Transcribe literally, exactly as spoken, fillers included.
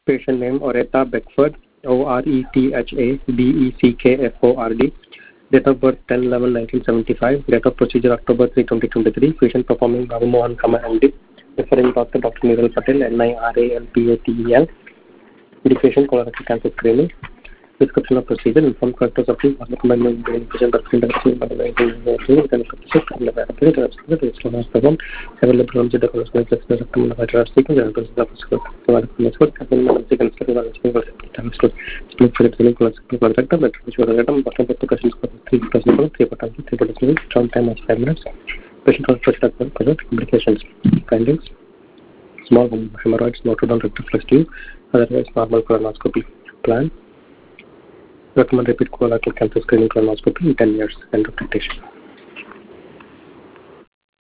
Patient name Oretha Beckford, O R E T H A B E C K F O R D. Date of birth ten eleven nineteen seventy-five. Date of procedure October third twenty twenty-three. Patient performing Babu Mohan Kama M D. Referring doctor Doctor Niral Patel, N I R A L P A T E L. Indication colorectal cancer screening. Description of procedure. Informed characters of the recommended patient of vaccine by the performed. Available from the corresponding rectum of the sequence and process of network. Sequence split for the clinical rectum, which was a rectum, bottom of the questions for three percent, three percent, three percent, term time of five minutes. Patient was present complications. Findings. Small hemorrhoids noted on rectal flex tube, otherwise normal colonoscopy plan. Recommend repeat colorectal cancer screening colonoscopy in ten years. End of dictation.